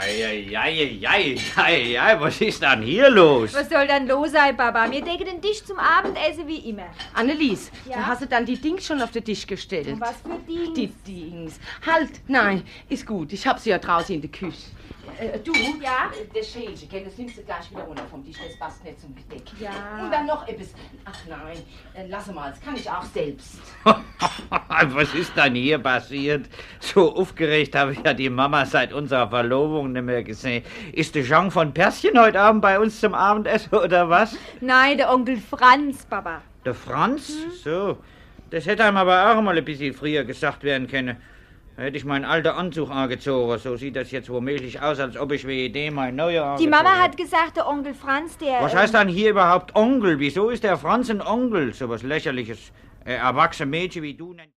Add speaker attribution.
Speaker 1: Ei, was ist denn hier los?
Speaker 2: Was soll dann los sein, Papa? Wir decken den Tisch zum Abendessen wie immer.
Speaker 3: Annelies,
Speaker 2: Ja?
Speaker 3: da hast du dann die Dings schon auf den Tisch gestellt.
Speaker 2: Und was für Dings?
Speaker 3: Die Dings. Halt, nein, ist gut. Ich hab sie ja draußen in der Küche. Du?
Speaker 2: Ja?
Speaker 3: Das Schälchen, gell, das nimmst du gleich wieder runter vom Tisch, das passt nicht zum Gedeck.
Speaker 2: Ja.
Speaker 3: Und dann noch etwas. Ach nein, lass mal, das kann ich auch selbst.
Speaker 1: Was ist denn hier passiert? So aufgeregt habe ich ja die Mama seit unserer Verlobung nicht mehr gesehen. Ist der Jean von Perschen heute Abend bei uns zum Abendessen oder was?
Speaker 2: Nein, der Onkel Franz, Papa.
Speaker 1: Der Franz? So, das hätte einem aber auch mal ein bisschen früher gesagt werden können. Da hätte ich meinen alten Anzug angezogen. So sieht das jetzt womöglich aus, als ob ich wie idee mein neuer
Speaker 2: Die
Speaker 1: angezogen
Speaker 2: Mama
Speaker 1: hätte.
Speaker 2: hat gesagt, der Onkel Franz, der...
Speaker 1: Was heißt dann hier überhaupt Onkel? Wieso ist der Franz ein Onkel? So was Lächerliches. Erwachsene Mädchen wie du nennt.